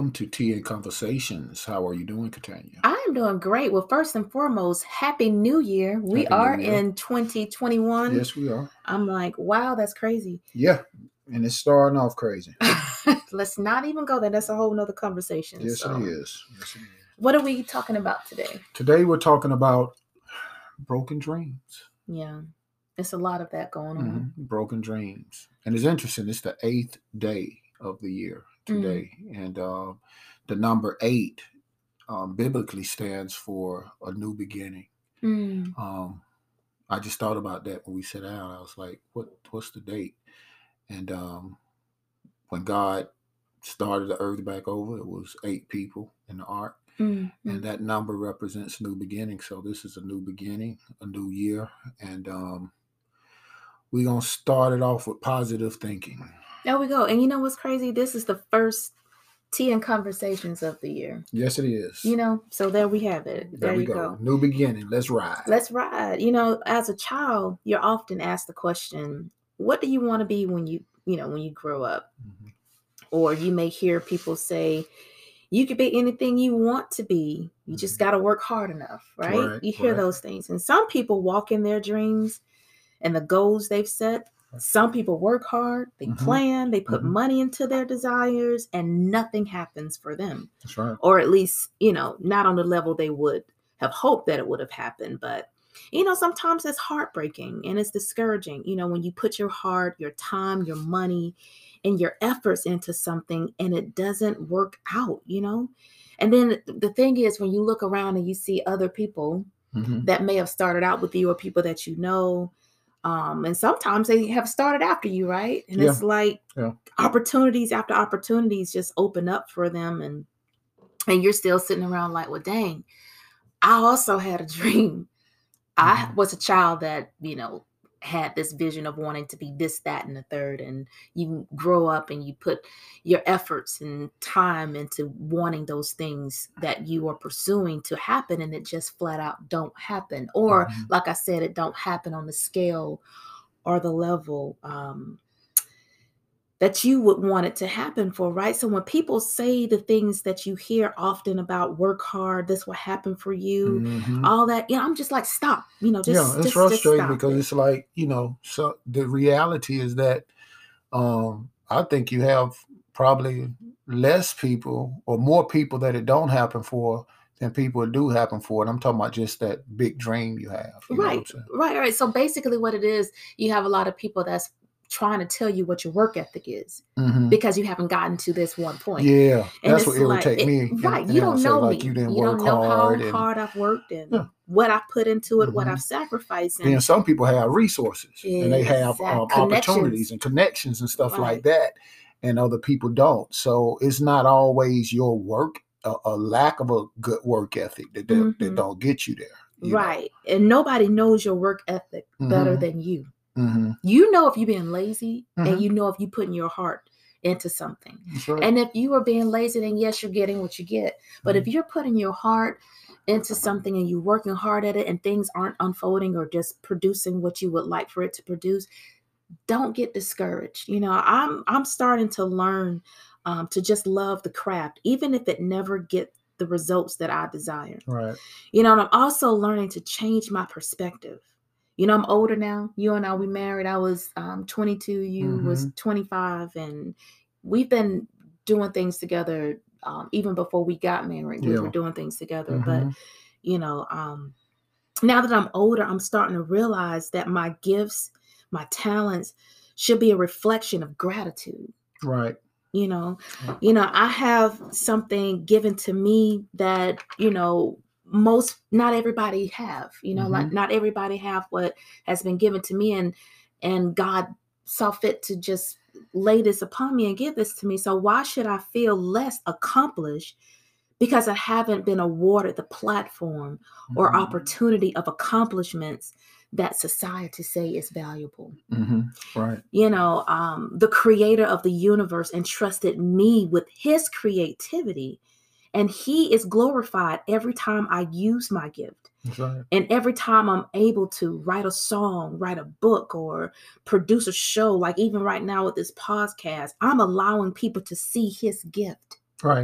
welcome to Tea and Conversations. How are you doing, Catania? I am doing great. Well, first and foremost, Happy New Year. We Happy New are Year. in 2021. Yes, we are. I'm like, wow, that's crazy. Yeah, and it's starting off crazy. Let's not even go there. That's a whole nother conversation. Yes, So, it is. Yes, it is. what are we talking about today? Today we're talking about broken dreams. Yeah, it's a lot of that going on. Broken dreams. And it's interesting. It's the 8th day of the year today. And the number 8 biblically stands for a new beginning. I just thought about that when we sat down. I was like, what's the date? And when God started the earth back over, it was 8 people in the ark. And that number represents new beginning. So this is a new beginning, a new year. And we're going to start it off with positive thinking. There we go. And you know what's crazy? This is the first Tea and Conversations of the year. Yes, it is. So there we have it. There you go. New beginning. Let's ride. Let's ride. As a child, you're often asked the question, what do you want to be when you grow up? Or you may hear people say, you could be anything you want to be. You just got to work hard enough, right? You hear those things. And some people walk in their dreams and the goals they've set. Some people work hard, they plan, they put money into their desires, and nothing happens for them. That's right. Or at least, not on the level they would have hoped that it would have happened. But, sometimes it's heartbreaking and it's discouraging, when you put your heart, your time, your money, and your efforts into something and it doesn't work out, And then the thing is, when you look around and you see other people that may have started out with you or people that you know, and sometimes they have started after you, right? And it's like opportunities after opportunities just open up for them. And you're still sitting around like, well, dang, I also had a dream. I was a child that, had this vision of wanting to be this, that, and the third. And you grow up and you put your efforts and time into wanting those things that you are pursuing to happen, and it just flat out don't happen. Or like I said, it don't happen on the scale or the level that you would want it to happen for, right? So when people say the things that you hear often about work hard, this will happen for you, all that, I'm just like, stop, it's frustrating because it's like, so the reality is that I think you have probably less people or more people that it don't happen for than people it do happen for. And I'm talking about just that big dream you have. Right. So basically what it is, you have a lot of people that's trying to tell you what your work ethic is because you haven't gotten to this one point. Yeah, and that's what irritates me. Right. You don't know me. You didn't you work don't know hard how hard I've worked and what I've put into it, what I've sacrificed. And some people have resources and they have opportunities and connections and stuff like that, and other people don't. So it's not always your work, a lack of a good work ethic that don't get you there. Right. And nobody knows your work ethic better than you. You know if you're being lazy and you know if you're putting your heart into something. Right. And if you are being lazy, then yes, you're getting what you get. But if you're putting your heart into something and you're working hard at it and things aren't unfolding or just producing what you would like for it to produce, don't get discouraged. I'm starting to learn to just love the craft, even if it never gets the results that I desire. Right. And I'm also learning to change my perspective. I'm older now. You and I, we married. I was 22. You was 25. And we've been doing things together even before we got married. We were doing things together. But, now that I'm older, I'm starting to realize that my gifts, my talents should be a reflection of gratitude. Right. I have something given to me that, not everybody have, like not everybody have what has been given to me, and God saw fit to just lay this upon me and give this to me. So why should I feel less accomplished because I haven't been awarded the platform or opportunity of accomplishments that society say is valuable? Right. The creator of the universe entrusted me with his creativity, and he is glorified every time I use my gift. That's right. And every time I'm able to write a song, write a book, or produce a show, like even right now with this podcast, I'm allowing people to see his gift. Right.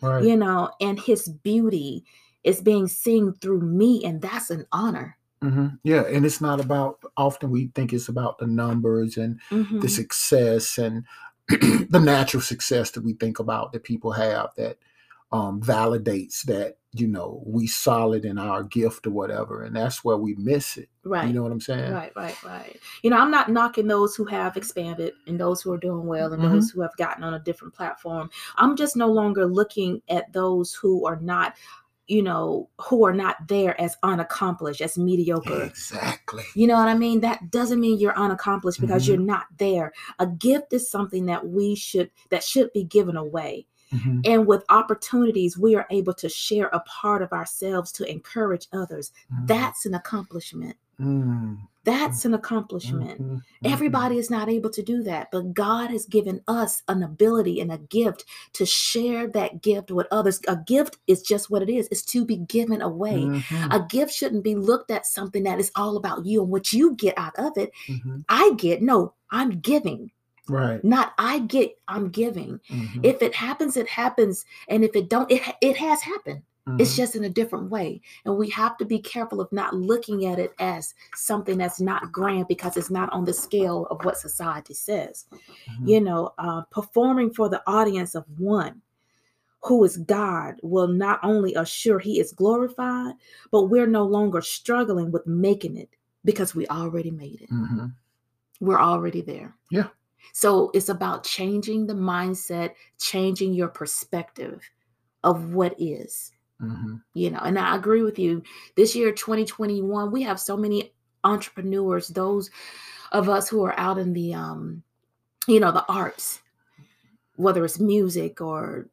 Right. And his beauty is being seen through me, and that's an honor. Yeah, and it's not about, often we think it's about the numbers and the success and the natural success that we think about that people have that validates that, we solid in our gift or whatever. And that's where we miss it. Right. You know what I'm saying? Right. I'm not knocking those who have expanded and those who are doing well and those who have gotten on a different platform. I'm just no longer looking at those who are not there as unaccomplished, as mediocre. Exactly. You know what I mean? That doesn't mean you're unaccomplished because you're not there. A gift is something that should be given away. And with opportunities, we are able to share a part of ourselves to encourage others. That's an accomplishment. That's an accomplishment. Everybody is not able to do that, but God has given us an ability and a gift to share that gift with others. A gift is just what it is. It's to be given away. A gift shouldn't be looked at something that is all about you and what you get out of it. I'm giving. Right. Not I get, I'm giving. If it happens, it happens. And if it don't, it has happened. It's just in a different way. And we have to be careful of not looking at it as something that's not grand because it's not on the scale of what society says. Performing for the audience of one who is God will not only assure he is glorified, but we're no longer struggling with making it because we already made it. We're already there. Yeah. So it's about changing the mindset, changing your perspective of what is. And I agree with you. This year, 2021, we have so many entrepreneurs, those of us who are out in the, the arts, whether it's music or,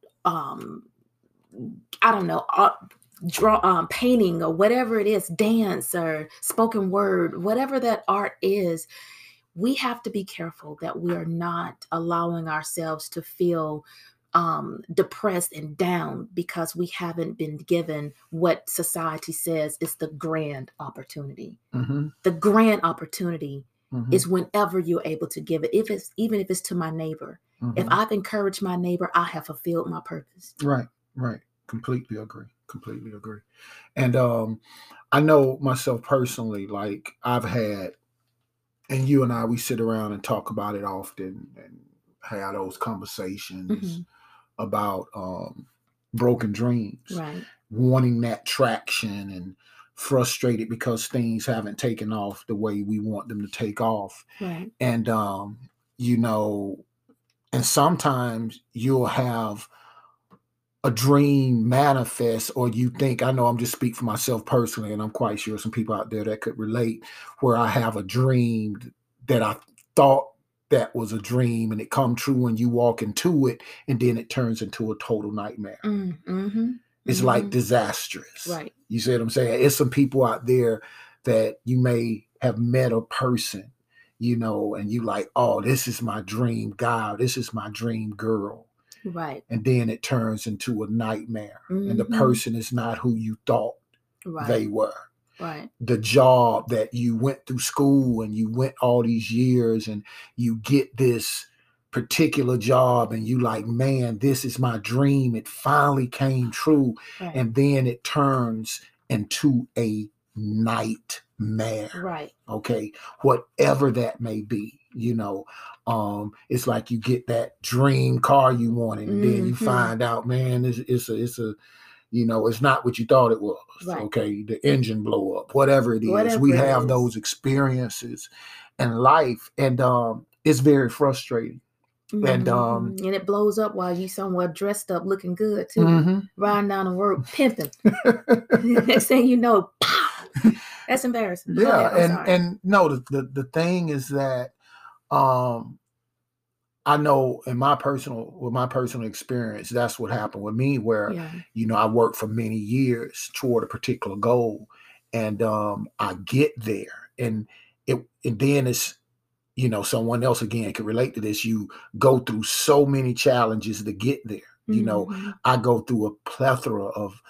painting or whatever it is, dance or spoken word, whatever that art is. We have to be careful that we are not allowing ourselves to feel depressed and down because we haven't been given what society says is the grand opportunity. The grand opportunity is whenever you're able to give it, even if it's to my neighbor. If I've encouraged my neighbor, I have fulfilled my purpose. Right. Completely agree. And I know myself personally, like I've had, and you and I, we sit around and talk about it often and have those conversations about broken dreams, right? Wanting that traction and frustrated because things haven't taken off the way we want them to take off. Right. And, and sometimes you'll have a dream manifest, or you think, I know I'm just speaking for myself personally, and I'm quite sure some people out there that could relate, where I have a dream that I thought that was a dream and it come true and you walk into it and then it turns into a total nightmare. It's like disastrous. Right. You see what I'm saying? It's some people out there that you may have met a person, and you like, oh, this is my dream guy, this is my dream girl. Right. And then it turns into a nightmare. And the person is not who you thought they were. Right. The job that you went through school and you went all these years and you get this particular job and you like, man, this is my dream. It finally came true. Right. And then it turns into a nightmare. Right. Okay. Whatever that may be, it's like you get that dream car you wanted and then you find out, man, it's not what you thought it was. Right. Okay. The engine blow up, whatever it is. We have those experiences in life, and it's very frustrating. And it blows up while you somewhere dressed up, looking good too, riding down the road, pimping. Next thing you know, pow! That's embarrassing. Yeah, and no, the thing is that I know with my personal experience, that's what happened with me, where I worked for many years toward a particular goal, and I get there, and then it's, someone else again can relate to this. You go through so many challenges to get there. I go through a plethora of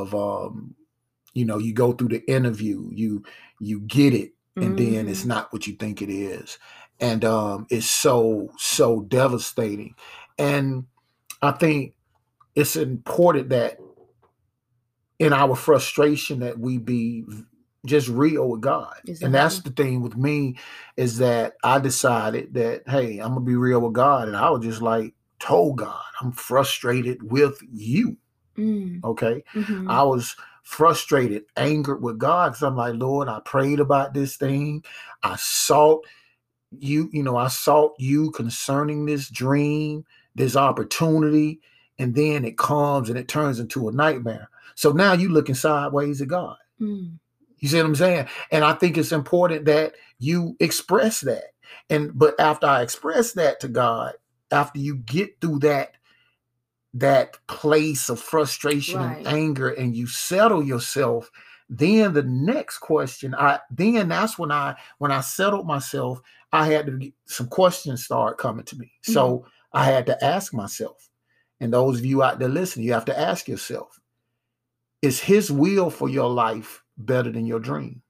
you go through the interview, you get it, and then it's not what you think it is. And it's so devastating. And I think it's important that in our frustration that we be just real with God. Exactly. And that's the thing with me, is that I decided that, hey, I'm gonna be real with God. And I was just like, told God, I'm frustrated with you. Okay. I was frustrated, angered with God, because I'm like, Lord, I prayed about this thing. I sought you concerning this dream, this opportunity, and then it comes and it turns into a nightmare. So now you looking sideways at God. You see what I'm saying? And I think it's important that you express that. But after I express that to God, after you get through that place of frustration and anger, and you settle yourself, then the next question, that's when I settled myself, I had to get some questions start coming to me. So I had to ask myself, and those of you out there listening, you have to ask yourself, is his will for your life better than your dream?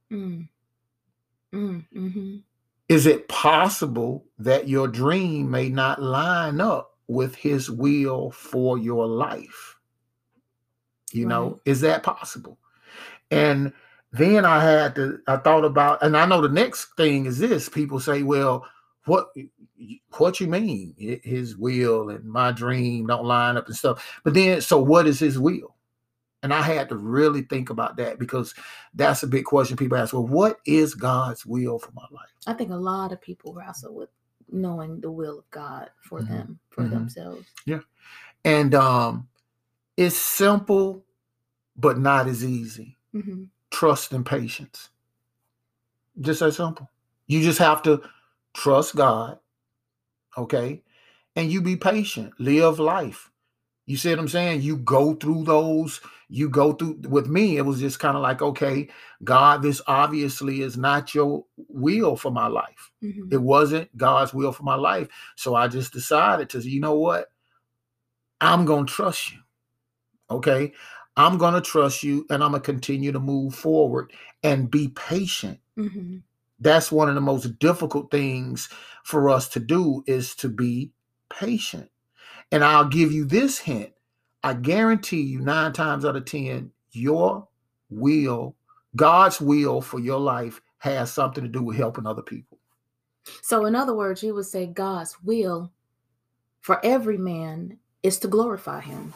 Is it possible that your dream may not line up with his will for your life? You know, is that possible? And then I thought about, and I know the next thing is this: people say, well, what you mean his will and my dream don't line up and stuff? But then, so what is his will? And I had to really think about that, because that's a big question people ask. Well, what is God's will for my life? I think a lot of people wrestle with knowing the will of God for them, for themselves. Yeah. And it's simple, but not as easy. Trust and patience. Just that simple. You just have to trust God, okay? And you be patient. Live life. You see what I'm saying? You go through with me, it was just kind of like, okay, God, this obviously is not your will for my life. It wasn't God's will for my life. So I just decided to, you know what? I'm going to trust you. Okay. I'm going to trust you, and I'm going to continue to move forward and be patient. That's one of the most difficult things for us to do, is to be patient. And I'll give you this hint. I guarantee you 9 times out of 10, your will, God's will for your life, has something to do with helping other people. So in other words, you would say God's will for every man is to glorify him.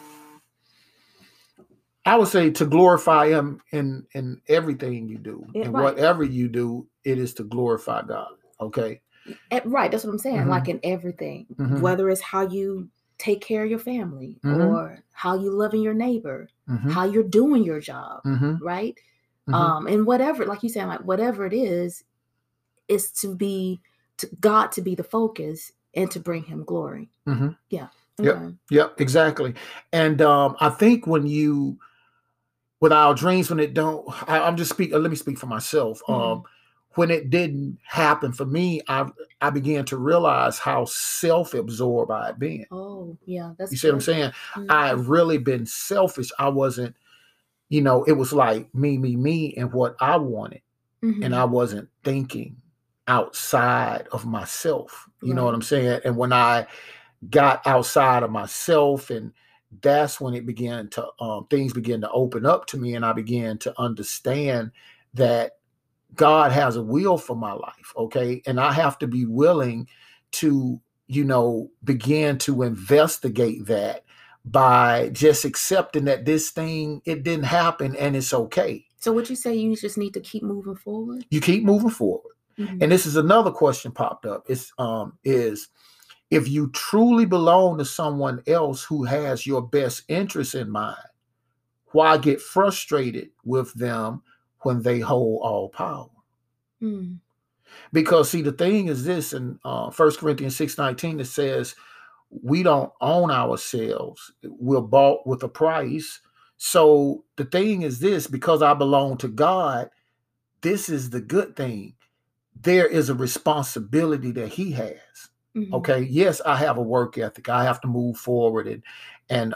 I would say to glorify him in everything you do. And whatever you do, it is to glorify God. Okay. Right. That's what I'm saying. Like in everything, whether it's how you take care of your family, or how you loving your neighbor, how you're doing your job, right? And whatever, like you said, like whatever it is to God to be the focus and to bring him glory. Yeah. Okay. Yep, exactly. And I think with our dreams, when it don't, let me speak for myself. When it didn't happen for me, I began to realize how self-absorbed I had been. Oh, yeah. You see what I'm saying? I had really been selfish. I wasn't, it was like me, and what I wanted. And I wasn't thinking outside of myself. You know what I'm saying? And when I got outside of myself, and that's when it began to, things began to open up to me, and I began to understand that God has a will for my life, okay? And I have to be willing to, begin to investigate that by just accepting that this thing, it didn't happen, and it's okay. So would you say you just need to keep moving forward? You keep moving forward. And this is another question popped up. It's is if you truly belong to someone else who has your best interests in mind, why get frustrated with them when they hold all power? Because see, the thing is this, in 1 Corinthians 6:19, it says, we don't own ourselves. We're bought with a price. So the thing is this, because I belong to God, this is the good thing. There is a responsibility that he has. Okay. Yes, I have a work ethic. I have to move forward and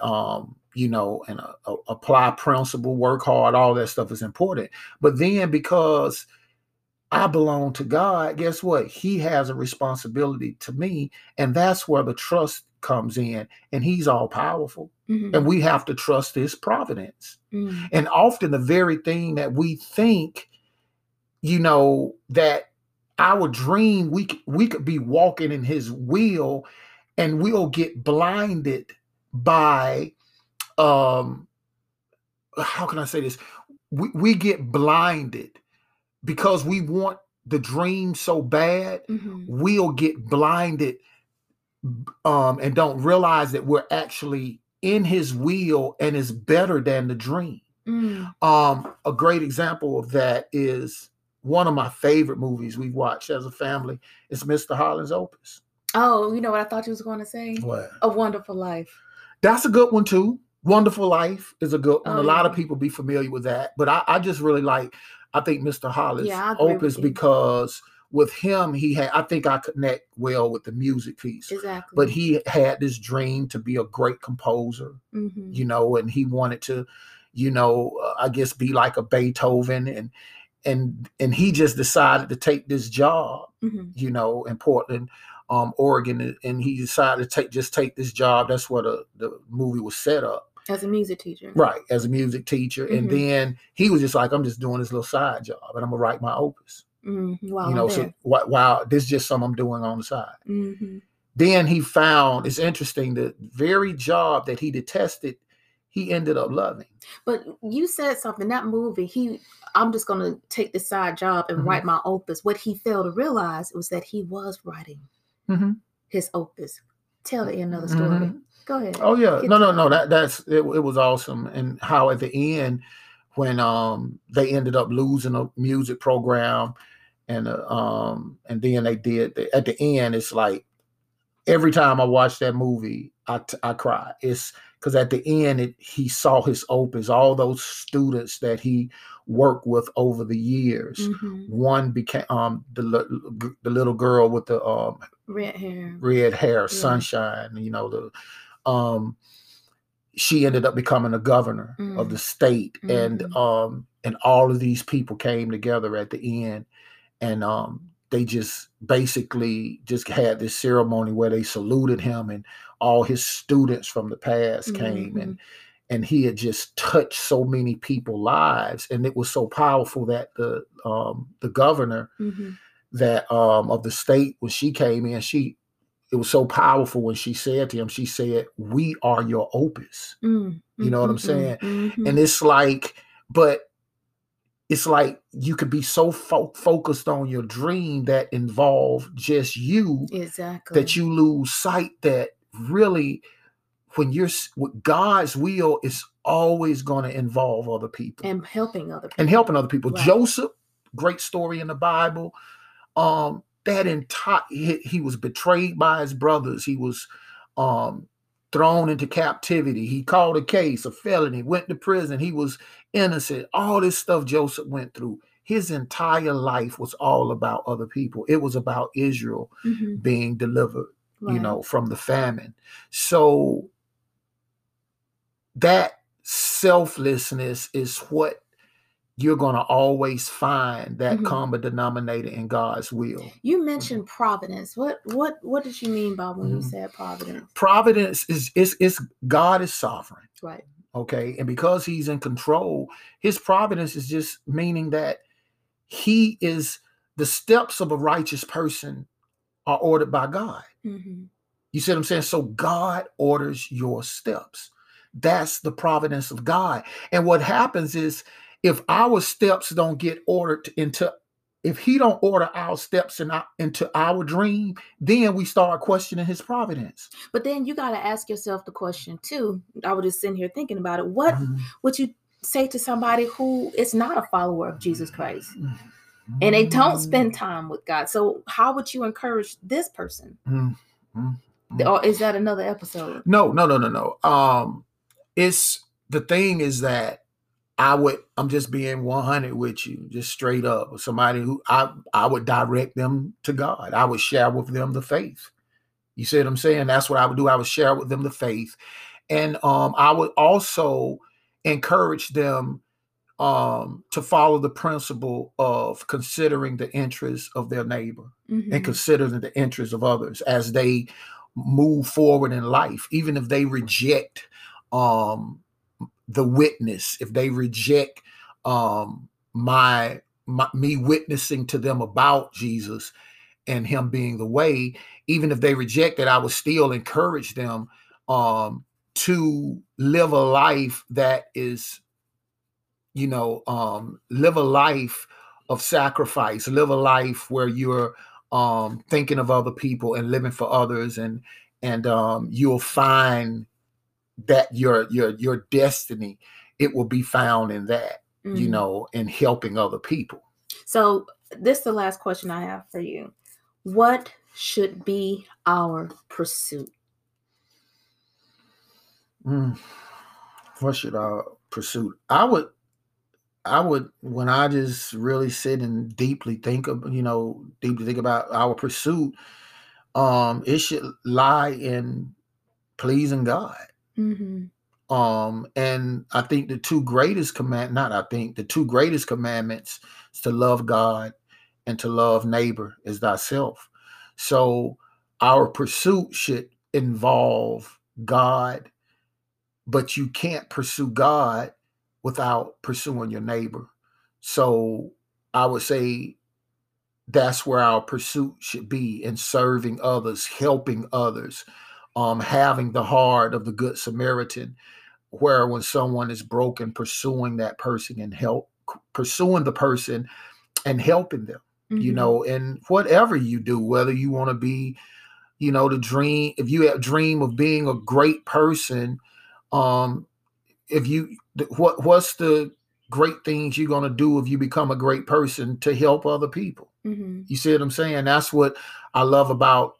apply principle, work hard. All that stuff is important. But then because I belong to God, guess what? He has a responsibility to me. And that's where the trust comes in, and he's all powerful. And we have to trust his providence. And often the very thing that we think, that our dream, we could be walking in his will, and we'll get blinded by, how can I say this? We get blinded because we want the dream so bad. We'll get blinded and don't realize that we're actually in his will and is better than the dream. A great example of that is one of my favorite movies we've watched as a family. It's Mr. Holland's Opus. Oh, you know what I thought you was going to say? What? A Wonderful Life. That's a good one too. Wonderful Life is a good one. Oh, a lot of people be familiar with that, but I just really I think Mr. Holland's Opus, because with him, I think I connect well with the music piece. Exactly. But he had this dream to be a great composer, and he wanted to, I guess be like a Beethoven, and he just decided to take this job, in Portland, Oregon, and he decided to take this job. That's what the movie was set up. As a music teacher. Right, as a music teacher. And then he was just like, I'm just doing this little side job, and I'm going to write my opus. So wow, this is just something I'm doing on the side. Then he found, it's interesting, the very job that he detested, he ended up loving. But you said something, that movie, I'm just going to take this side job and write my opus. What he failed to realize was that he was writing his opus. Tell the end of the story. Go ahead. Oh yeah. No. That's it was awesome. And how at the end, when they ended up losing a music program, and then they did at the end, it's like every time I watch that movie, I cry. It's because at the end he saw his opus, all those students that he worked with over the years. One became the little girl with the red hair, Sunshine. She ended up becoming a governor of the state, and all of these people came together at the end, and they just basically just had this ceremony where they saluted him, and all his students from the past came, and he had just touched so many people's lives, and it was so powerful that the governor that of the state, when she came in, it was so powerful when she said to him, she said, "We are your opus." You know what I'm saying? And it's like, but it's like you could be so focused on your dream that involve just you, that you lose sight that really, when you're with God's will, is always going to involve other people and helping other people. Right. Joseph, great story in the Bible. That entire, he was betrayed by his brothers. He was thrown into captivity. He called a case, a felony, went to prison. He was innocent. All this stuff Joseph went through. His entire life was all about other people. It was about Israel being delivered, from the famine. So that selflessness is what you're going to always find, that common denominator in God's will. You mentioned providence. What did you mean by when you said providence? Providence is God is sovereign. Right. Okay. And because he's in control, his providence is just meaning that he is, the steps of a righteous person are ordered by God. You see what I'm saying? So God orders your steps. That's the providence of God. And what happens is, if our steps don't get ordered if he don't order our steps into our dream, then we start questioning his providence. But then you got to ask yourself the question too. I was just sitting here thinking about it. What would you say to somebody who is not a follower of Jesus Christ and they don't spend time with God? So how would you encourage this person? Or is that another episode? No. It's, the thing is that I'm just being 100 with you, just straight up. Somebody who I would direct them to God. I would share with them the faith. You see what I'm saying? That's what I would do. I would share with them the faith. And I would also encourage them to follow the principle of considering the interests of their neighbor and considering the interests of others as they move forward in life, even if they reject the witness, if they reject me witnessing to them about Jesus and him being the way. Even if they reject it, I would still encourage them to live a life that is, live a life of sacrifice, live a life where you're thinking of other people and living for others, and you'll find that your destiny, it will be found in that, in helping other people. So this is the last question I have for you. What should be our pursuit? What should our pursuit? I would, when I just really sit and deeply think about our pursuit, it should lie in pleasing God. Mm-hmm. And I think the two greatest commandments is to love God and to love neighbor as thyself. So our pursuit should involve God, but you can't pursue God without pursuing your neighbor. So I would say that's where our pursuit should be, in serving others, helping others, having the heart of the Good Samaritan, where when someone is broken, pursuing that person and pursuing the person and helping them, and whatever you do, whether you want to be, the dream, if you have dream of being a great person, what's the great things you're going to do if you become a great person to help other people? You see what I'm saying? That's what I love about,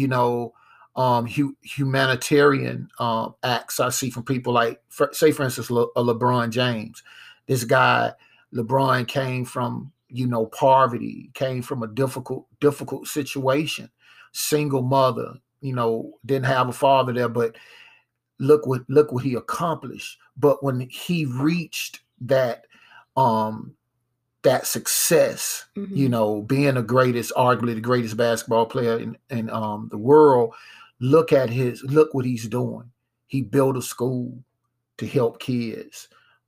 humanitarian acts I see from people like, say, for instance, LeBron James. This guy, LeBron, came from, poverty, came from a difficult situation, single mother, didn't have a father there, but look what he accomplished. But when he reached that success, being arguably the greatest basketball player in the world, look what he's doing. He built a school to help kids.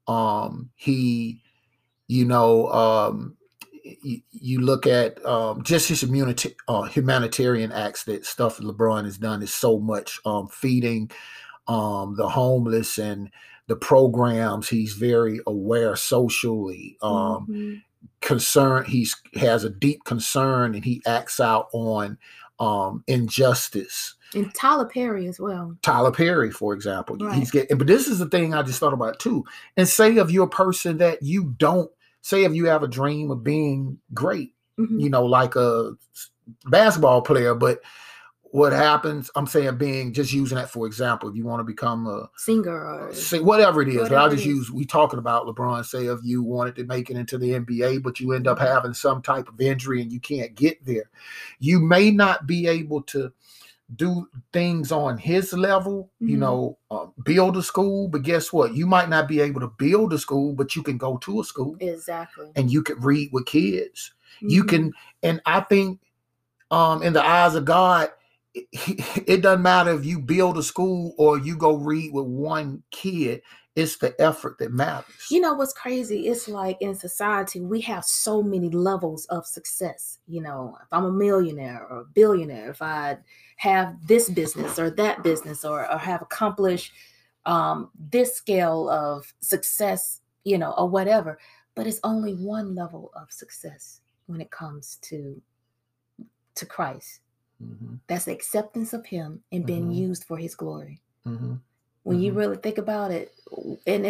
You look at just his humanitarian acts, that stuff that LeBron has done is so much, feeding the homeless, and the programs. He's very aware socially, concerned. He has a deep concern, and he acts out on injustice. And Tyler Perry as well. Tyler Perry, for example. Right. But this is the thing I just thought about too. And say if you're a person that if you have a dream of being great, like a basketball player, but what happens, I'm saying, just using that for example, if you want to become a singer or whatever it is, but I'll just use, we talking about LeBron, say if you wanted to make it into the NBA, but you end up having some type of injury and you can't get there, you may not be able to do things on his level, build a school, but guess what? You might not be able to build a school, but you can go to a school. Exactly. And you can read with kids. You can, and I think in the eyes of God, it doesn't matter if you build a school or you go read with one kid. It's the effort that matters. You know what's crazy? It's like in society, we have so many levels of success. If I'm a millionaire or a billionaire, if I have this business or that business, or have accomplished this scale of success, or whatever. But it's only one level of success when it comes to Christ. That's the acceptance of him and being used for his glory. When you really think about it, and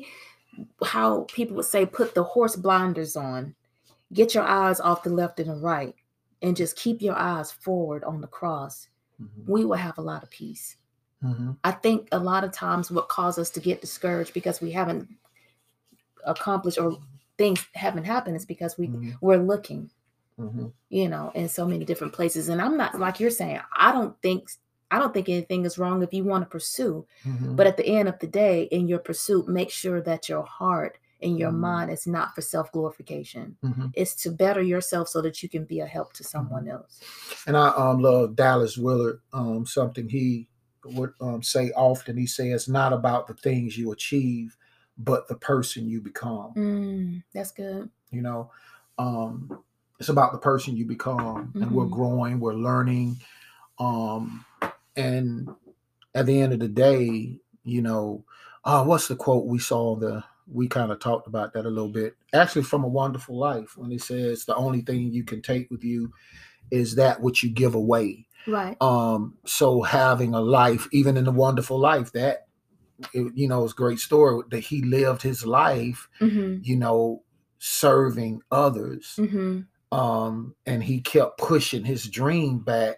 how people would say, put the horse blinders on, get your eyes off the left and the right, and just keep your eyes forward on the cross, we will have a lot of peace. I think a lot of times what causes us to get discouraged because we haven't accomplished or things haven't happened is because we're looking. In so many different places. And I'm not, like you're saying, I don't think anything is wrong if you want to pursue, but at the end of the day, in your pursuit, make sure that your heart in your mind is not for self-glorification. Mm-hmm. It's to better yourself so that you can be a help to someone else. And I love Dallas Willard. Something he would say often. He says, "It's not about the things you achieve, but the person you become." That's good. You know, it's about the person you become, and we're growing, we're learning, and at the end of the day, you know, what's the quote we saw? We kind of talked about that a little bit, actually, from A Wonderful Life, when it says the only thing you can take with you is that which you give away. Right. So having a life, even in A Wonderful Life, that you know, it's a great story that he lived his life, you know, serving others, and he kept pushing his dream back.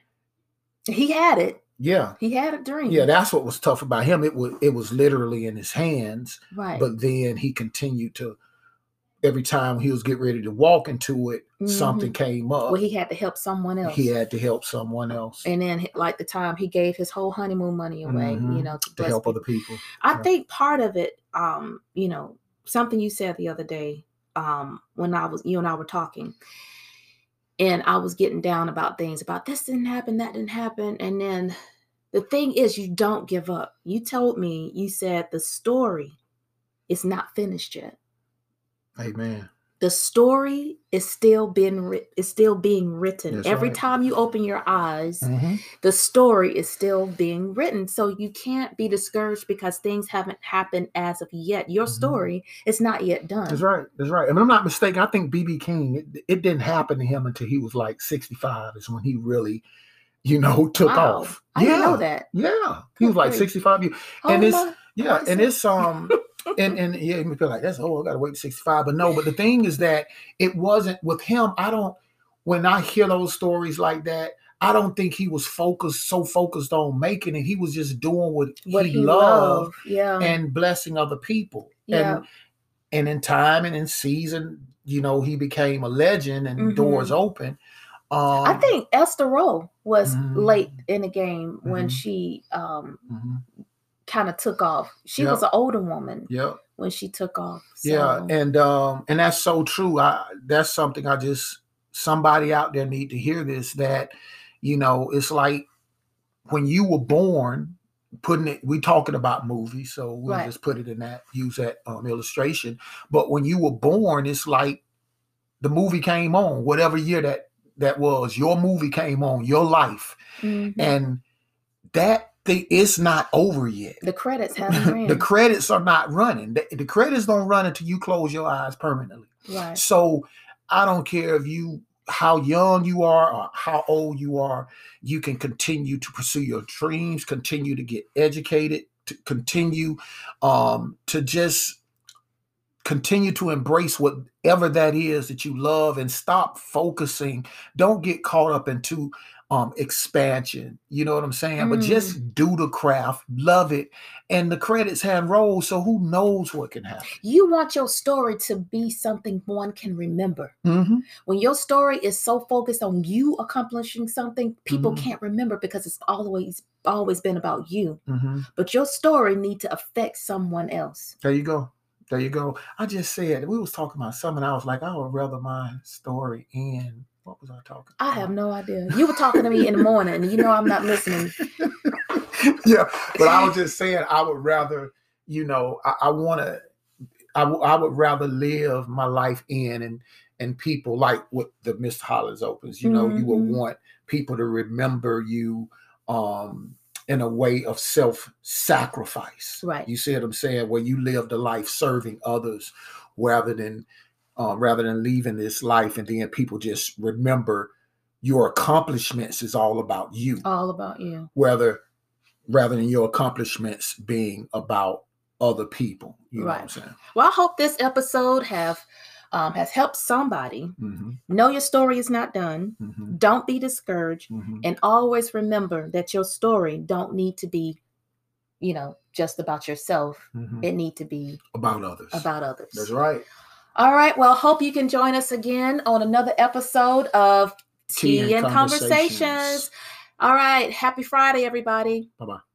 He had it. Yeah, he had a dream. Yeah, that's what was tough about him. It was literally in his hands. Right. But then he continued to. Every time he was getting ready to walk into it, something came up. Well, he had to help someone else. He had to help someone else. And then, like the time he gave his whole honeymoon money away, you know, to help other people. I think part of it, you know, something you said the other day, when you and I were talking, and I was getting down about things, about this didn't happen, that didn't happen. And then the thing is, you don't give up. You told me, you said the story is not finished yet. Amen. The story is still being written. That's Every right. time you open your eyes, the story is still being written. So you can't be discouraged because things haven't happened as of yet. Your story is not yet done. That's right. That's right. And I'm not mistaken. I think B.B. King, it didn't happen to him until he was like 65 is when he really, you know, took off. I didn't know that. Yeah. He was like 65. And it's and yeah, you feel like that's I gotta wait to 65. But no, but the thing is that it wasn't with him. When I hear those stories like that, I don't think he was so focused on making it. He was just doing what he loved and blessing other people. Yeah. And in time and in season, you know, he became a legend and doors open. I think Esther Rowe was late in the game when she kind of took off. She was an older woman when she took off. So. Yeah, and that's so true. That's something somebody out there need to hear this, that, you know, it's like when you were born, we talking about movies, so we'll just put it in that, use that illustration. But when you were born, it's like the movie came on, whatever year that was, your movie came on, your life. And that it's not over yet. The credits haven't ran. The credits are not running. The credits don't run until you close your eyes permanently. Right. So I don't care how young you are or how old you are, you can continue to pursue your dreams, continue to get educated, to continue to just continue to embrace whatever that is that you love, and stop focusing. Don't get caught up into expansion. You know what I'm saying? But just do the craft, love it, and the credits have rolled. So who knows what can happen? You want your story to be something one can remember. When your story is so focused on you accomplishing something, people can't remember because it's always been about you. But your story need to affect someone else. There you go. There you go. I just said, we was talking about something. I was like, I would rather my story end. What was I talking about? I have no idea. You were talking to me in the morning, and you know I'm not listening. Yeah, but I was just saying I would rather, you know, I would rather live my life in and people like what the Mr. Hollins Opens, you know, you would want people to remember you in a way of self-sacrifice. Right. You see what I'm saying? Where you lived a life serving others rather than leaving this life and then people just remember your accomplishments is all about you. All about you. Rather than your accomplishments being about other people. You know what I'm saying? Well, I hope this episode has helped somebody. Know your story is not done. Don't be discouraged. And always remember that your story don't need to be, you know, just about yourself. It need to be about others. That's right. All right. Well, hope you can join us again on another episode of Tea and Conversations. All right. Happy Friday, everybody. Bye-bye.